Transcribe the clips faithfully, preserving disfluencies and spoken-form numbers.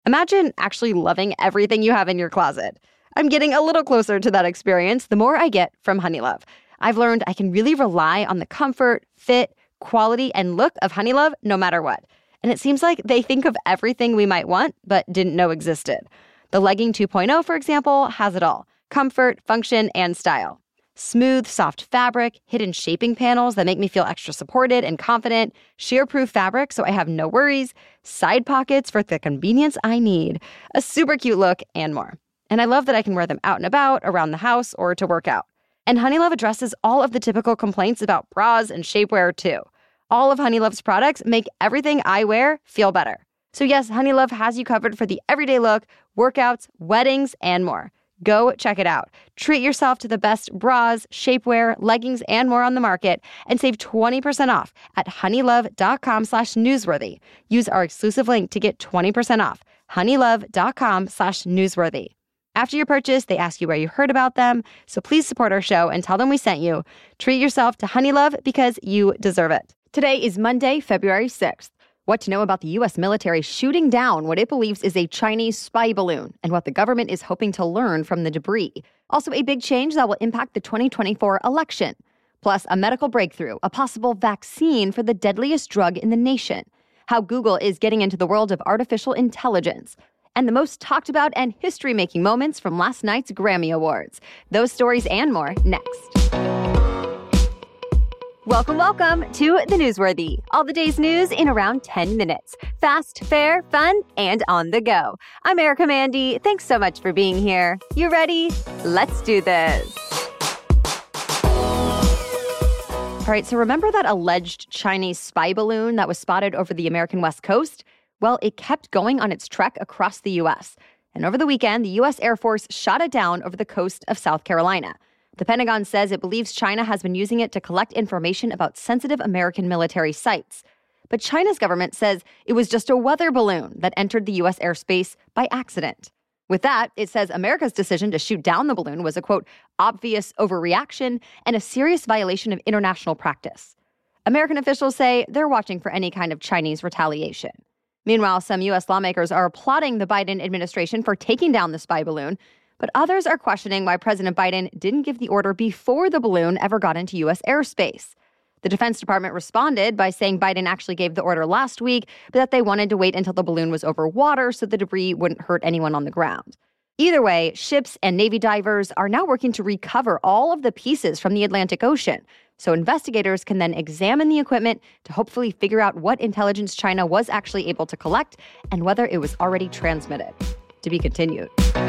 Imagine actually loving everything you have in your closet. I'm getting a little closer to that experience the more I get from Honeylove. I've learned I can really rely on the comfort, fit, quality, and look of Honeylove no matter what. And it seems like they think of everything we might want but didn't know existed. The Legging two point oh, for example, has it all: comfort, function, and style. Smooth, soft fabric, hidden shaping panels that make me feel extra supported and confident, shear-proof fabric so I have no worries, side pockets for the convenience I need, a super cute look, and more. And I love that I can wear them out and about, around the house, or to work out. And Honeylove addresses all of the typical complaints about bras and shapewear, too. All of Honeylove's products make everything I wear feel better. So yes, Honeylove has you covered for the everyday look, workouts, weddings, and more. Go check it out. Treat yourself to the best bras, shapewear, leggings, and more on the market, and save twenty percent off at honeylove.com slash newsworthy. Use our exclusive link to get twenty percent off. honeylove.com slash newsworthy. After your purchase, they ask you where you heard about them, so please support our show and tell them we sent you. Treat yourself to Honeylove because you deserve it. Today is Monday, February sixth. What to know about the U S military shooting down what it believes is a Chinese spy balloon and what the government is hoping to learn from the debris. Also, a big change that will impact the twenty twenty-four election. Plus, a medical breakthrough, a possible vaccine for the deadliest drug in the nation. How Google is getting into the world of artificial intelligence. And the most talked about and history-making moments from last night's Grammy Awards. Those stories and more next. Welcome, welcome to The Newsworthy. All the day's news in around ten minutes. Fast, fair, fun, and on the go. I'm Erica Mandy. Thanks so much for being here. You ready? Let's do this. All right, so remember that alleged Chinese spy balloon that was spotted over the American West Coast? Well, it kept going on its trek across the U S. And over the weekend, the U S Air Force shot it down over the coast of South Carolina. The Pentagon says it believes China has been using it to collect information about sensitive American military sites. But China's government says it was just a weather balloon that entered the U S airspace by accident. With that, it says America's decision to shoot down the balloon was a, quote, obvious overreaction and a serious violation of international practice. American officials say they're watching for any kind of Chinese retaliation. Meanwhile, some U S lawmakers are applauding the Biden administration for taking down the spy balloon, but others are questioning why President Biden didn't give the order before the balloon ever got into U S airspace. The Defense Department responded by saying Biden actually gave the order last week, but that they wanted to wait until the balloon was over water so the debris wouldn't hurt anyone on the ground. Either way, ships and Navy divers are now working to recover all of the pieces from the Atlantic Ocean, so investigators can then examine the equipment to hopefully figure out what intelligence China was actually able to collect and whether it was already transmitted. To be continued.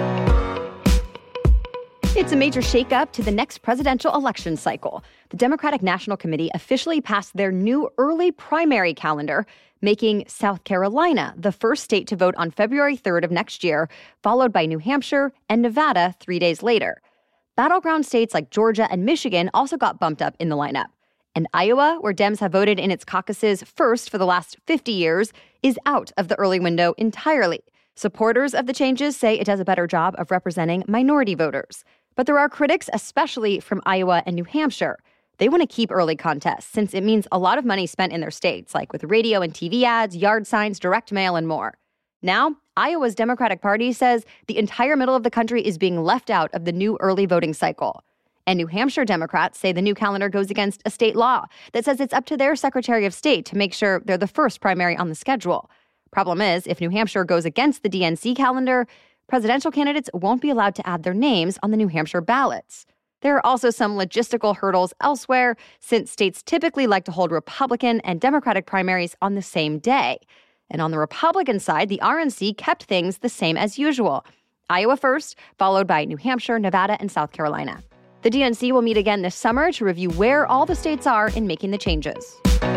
It's a major shakeup to the next presidential election cycle. The Democratic National Committee officially passed their new early primary calendar, making South Carolina the first state to vote on February third of next year, followed by New Hampshire and Nevada three days later. Battleground states like Georgia and Michigan also got bumped up in the lineup. And Iowa, where Dems have voted in its caucuses first for the last fifty years, is out of the early window entirely. Supporters of the changes say it does a better job of representing minority voters. But there are critics, especially from Iowa and New Hampshire. They want to keep early contests since it means a lot of money spent in their states, like with radio and T V ads, yard signs, direct mail, and more. Now, Iowa's Democratic Party says the entire middle of the country is being left out of the new early voting cycle. And New Hampshire Democrats say the new calendar goes against a state law that says it's up to their Secretary of State to make sure they're the first primary on the schedule. Problem is, if New Hampshire goes against the D N C calendar, presidential candidates won't be allowed to add their names on the New Hampshire ballots. There are also some logistical hurdles elsewhere, since states typically like to hold Republican and Democratic primaries on the same day. And on the Republican side, the R N C kept things the same as usual. Iowa first, followed by New Hampshire, Nevada, and South Carolina. The D N C will meet again this summer to review where all the states are in making the changes.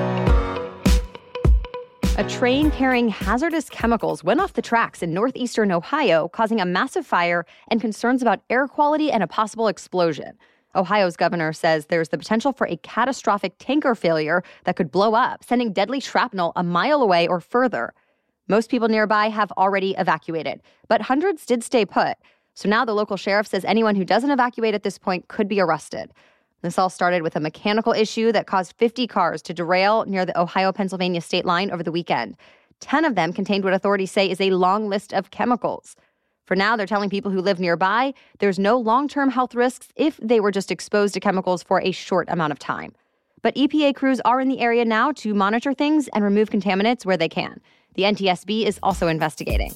A train carrying hazardous chemicals went off the tracks in northeastern Ohio, causing a massive fire and concerns about air quality and a possible explosion. Ohio's governor says there's the potential for a catastrophic tanker failure that could blow up, sending deadly shrapnel a mile away or further. Most people nearby have already evacuated, but hundreds did stay put. So now the local sheriff says anyone who doesn't evacuate at this point could be arrested. This all started with a mechanical issue that caused fifty cars to derail near the Ohio-Pennsylvania state line over the weekend. ten of them contained what authorities say is a long list of chemicals. For now, they're telling people who live nearby there's no long-term health risks if they were just exposed to chemicals for a short amount of time. But E P A crews are in the area now to monitor things and remove contaminants where they can. The N T S B is also investigating.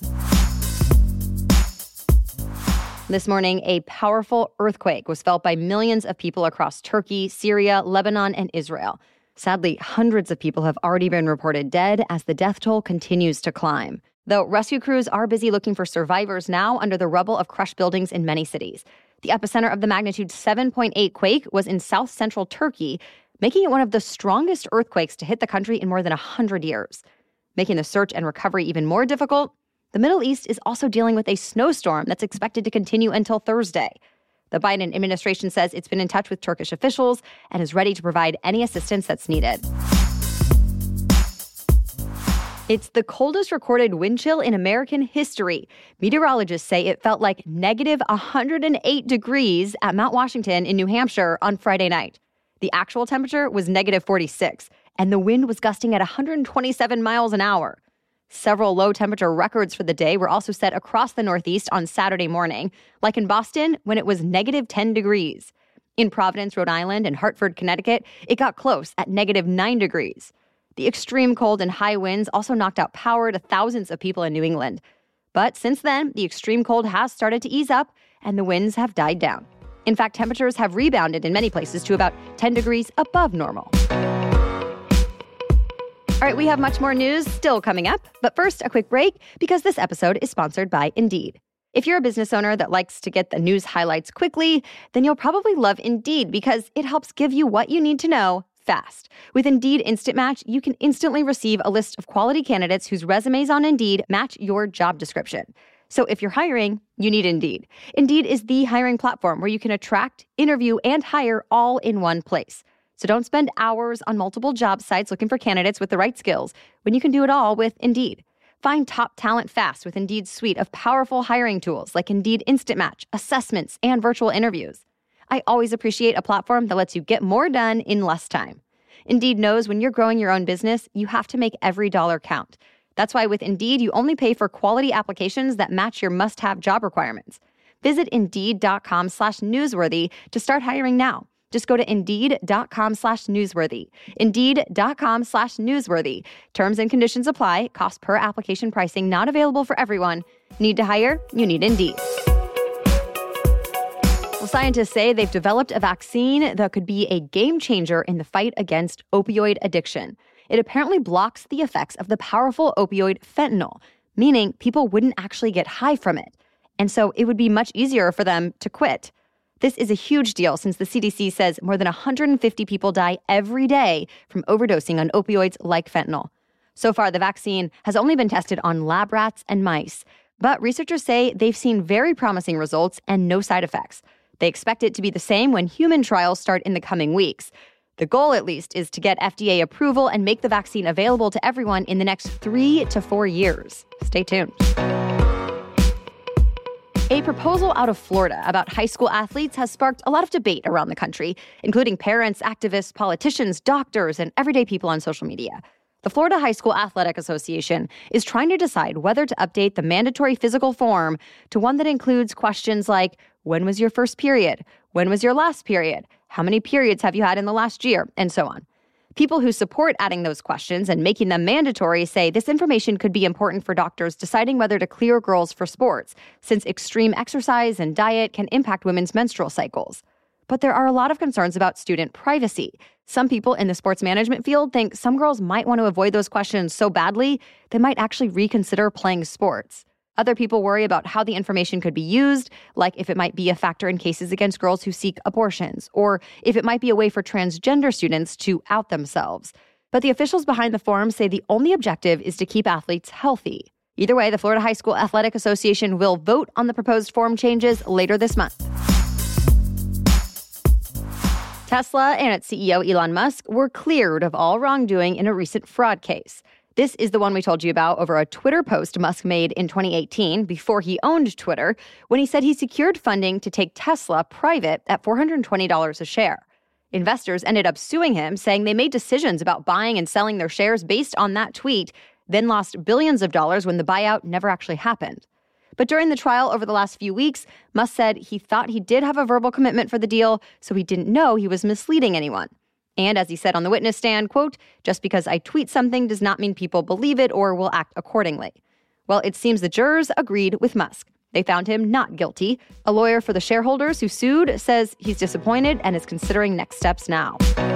This morning, a powerful earthquake was felt by millions of people across Turkey, Syria, Lebanon, and Israel. Sadly, hundreds of people have already been reported dead as the death toll continues to climb. Though rescue crews are busy looking for survivors now under the rubble of crushed buildings in many cities. The epicenter of the magnitude seven point eight quake was in south-central Turkey, making it one of the strongest earthquakes to hit the country in more than one hundred years. Making the search and recovery even more difficult, the Middle East is also dealing with a snowstorm that's expected to continue until Thursday. The Biden administration says it's been in touch with Turkish officials and is ready to provide any assistance that's needed. It's the coldest recorded wind chill in American history. Meteorologists say it felt like negative one hundred eight degrees at Mount Washington in New Hampshire on Friday night. The actual temperature was negative forty-six, and the wind was gusting at one hundred twenty-seven miles an hour. Several low-temperature records for the day were also set across the Northeast on Saturday morning, like in Boston when it was negative ten degrees. In Providence, Rhode Island, and Hartford, Connecticut, it got close at negative nine degrees. The extreme cold and high winds also knocked out power to thousands of people in New England. But since then, the extreme cold has started to ease up, and the winds have died down. In fact, temperatures have rebounded in many places to about ten degrees above normal. All right, we have much more news still coming up. But first, a quick break because this episode is sponsored by Indeed. If you're a business owner that likes to get the news highlights quickly, then you'll probably love Indeed because it helps give you what you need to know fast. With Indeed Instant Match, you can instantly receive a list of quality candidates whose resumes on Indeed match your job description. So if you're hiring, you need Indeed. Indeed is the hiring platform where you can attract, interview, and hire all in one place. So don't spend hours on multiple job sites looking for candidates with the right skills when you can do it all with Indeed. Find top talent fast with Indeed's suite of powerful hiring tools like Indeed Instant Match, assessments, and virtual interviews. I always appreciate a platform that lets you get more done in less time. Indeed knows when you're growing your own business, you have to make every dollar count. That's why with Indeed, you only pay for quality applications that match your must-have job requirements. Visit Indeed.com slash newsworthy to start hiring now. Just go to Indeed.com slash newsworthy. Indeed.com slash newsworthy. Terms and conditions apply. Cost per application pricing not available for everyone. Need to hire? You need Indeed. Well, scientists say they've developed a vaccine that could be a game changer in the fight against opioid addiction. It apparently blocks the effects of the powerful opioid fentanyl, meaning people wouldn't actually get high from it. And so it would be much easier for them to quit. This is a huge deal since the C D C says more than one hundred fifty people die every day from overdosing on opioids like fentanyl. So far, the vaccine has only been tested on lab rats and mice, but researchers say they've seen very promising results and no side effects. They expect it to be the same when human trials start in the coming weeks. The goal, at least, is to get F D A approval and make the vaccine available to everyone in the next three to four years. Stay tuned. A proposal out of Florida about high school athletes has sparked a lot of debate around the country, including parents, activists, politicians, doctors, and everyday people on social media. The Florida High School Athletic Association is trying to decide whether to update the mandatory physical form to one that includes questions like, when was your first period? When was your last period? How many periods have you had in the last year? And so on. People who support adding those questions and making them mandatory say this information could be important for doctors deciding whether to clear girls for sports, since extreme exercise and diet can impact women's menstrual cycles. But there are a lot of concerns about student privacy. Some people in the sports management field think some girls might want to avoid those questions so badly they might actually reconsider playing sports. Other people worry about how the information could be used, like if it might be a factor in cases against girls who seek abortions, or if it might be a way for transgender students to out themselves. But the officials behind the forum say the only objective is to keep athletes healthy. Either way, the Florida High School Athletic Association will vote on the proposed form changes later this month. Tesla and its C E O Elon Musk were cleared of all wrongdoing in a recent fraud case. This is the one we told you about over a Twitter post Musk made in twenty eighteen before he owned Twitter, when he said he secured funding to take Tesla private at four hundred twenty dollars a share. Investors ended up suing him, saying they made decisions about buying and selling their shares based on that tweet. then lost billions of dollars when the buyout never actually happened. But during the trial over the last few weeks, Musk said he thought he did have a verbal commitment for the deal, so he didn't know he was misleading anyone. And as he said on the witness stand, quote, "Just because I tweet something does not mean people believe it or will act accordingly." Well, it seems the jurors agreed with Musk. They found him not guilty. A lawyer for the shareholders who sued says he's disappointed and is considering next steps now.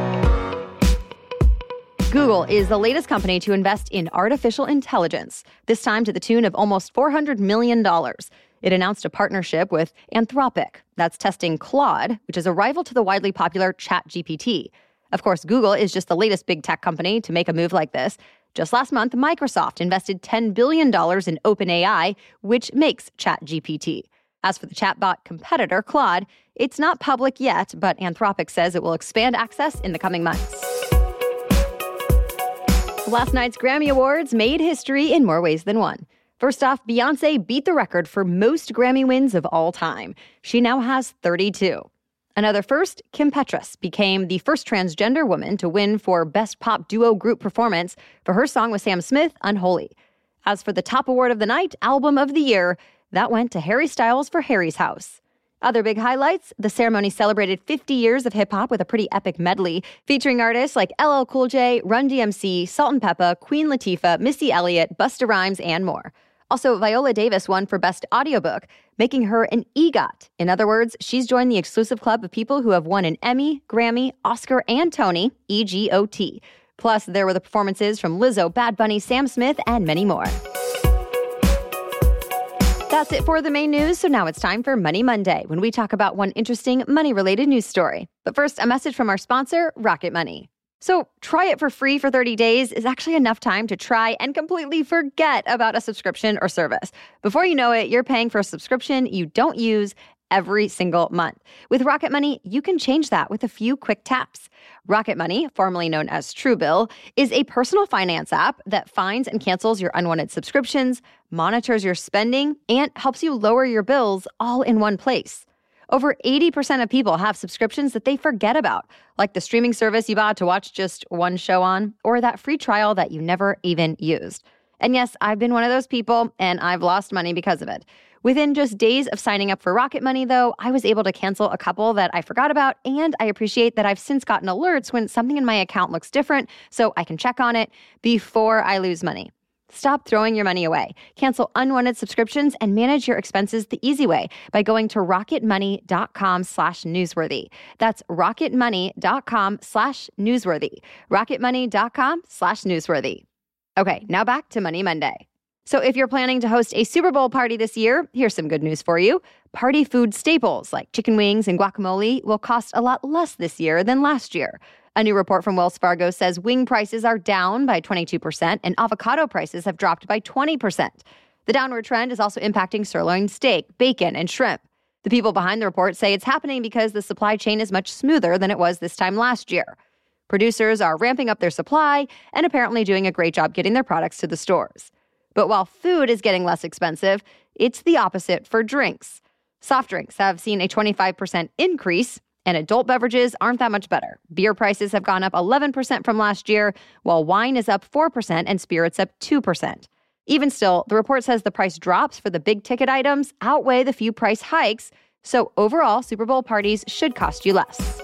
Google is the latest company to invest in artificial intelligence, this time to the tune of almost four hundred million dollars. It announced a partnership with Anthropic that's testing Claude, which is a rival to the widely popular ChatGPT. Of course, Google is just the latest big tech company to make a move like this. Just last month, Microsoft invested ten billion dollars in OpenAI, which makes ChatGPT. As for the chatbot competitor, Claude, it's not public yet, but Anthropic says it will expand access in the coming months. Last night's Grammy Awards made history in more ways than one. First off, Beyoncé beat the record for most Grammy wins of all time. She now has thirty-two. Another first, Kim Petras became the first transgender woman to win for Best Pop Duo Group Performance for her song with Sam Smith, Unholy. As for the top award of the night, Album of the Year, that went to Harry Styles for Harry's House. Other big highlights, the ceremony celebrated fifty years of hip-hop with a pretty epic medley, featuring artists like L L Cool J, Run D M C, Salt and Peppa, Queen Latifah, Missy Elliott, Busta Rhymes, and more. Also, Viola Davis won for Best Audiobook, making her an EGOT. In other words, she's joined the exclusive club of people who have won an Emmy, Grammy, Oscar, and Tony, E G O T. Plus, there were the performances from Lizzo, Bad Bunny, Sam Smith, and many more. That's it for the main news, so now it's time for Money Monday, when we talk about one interesting money-related news story. But first, a message from our sponsor, Rocket Money. So try it for free for thirty days is actually enough time to try and completely forget about a subscription or service. Before you know it, you're paying for a subscription you don't use every single month. With Rocket Money, you can change that with a few quick taps. Rocket Money, formerly known as Truebill, is a personal finance app that finds and cancels your unwanted subscriptions, monitors your spending, and helps you lower your bills all in one place. Over eighty percent of people have subscriptions that they forget about, like the streaming service you bought to watch just one show on, or that free trial that you never even used. And yes, I've been one of those people, and I've lost money because of it. Within just days of signing up for Rocket Money, though, I was able to cancel a couple that I forgot about, and I appreciate that I've since gotten alerts when something in my account looks different, so I can check on it before I lose money. Stop throwing your money away. Cancel unwanted subscriptions and manage your expenses the easy way by going to rocketmoney.com slash newsworthy. That's rocketmoney.com slash newsworthy. rocketmoney.com slash newsworthy. Okay, now back to Money Monday. So if you're planning to host a Super Bowl party this year, here's some good news for you. Party food staples like chicken wings and guacamole will cost a lot less this year than last year. A new report from Wells Fargo says wing prices are down by twenty-two percent and avocado prices have dropped by twenty percent. The downward trend is also impacting sirloin steak, bacon, and shrimp. The people behind the report say it's happening because the supply chain is much smoother than it was this time last year. Producers are ramping up their supply and apparently doing a great job getting their products to the stores. But while food is getting less expensive, it's the opposite for drinks. Soft drinks have seen a twenty-five percent increase, and adult beverages aren't that much better. Beer prices have gone up eleven percent from last year, while wine is up four percent and spirits up two percent. Even still, the report says the price drops for the big ticket items outweigh the few price hikes, so overall, Super Bowl parties should cost you less.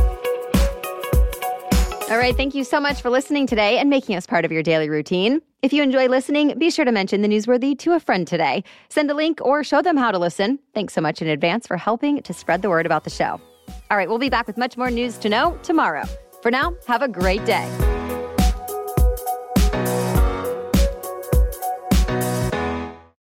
All right, thank you so much for listening today and making us part of your daily routine. If you enjoy listening, be sure to mention the Newsworthy to a friend today. Send a link or show them how to listen. Thanks so much in advance for helping to spread the word about the show. All right, we'll be back with much more news to know tomorrow. For now, have a great day.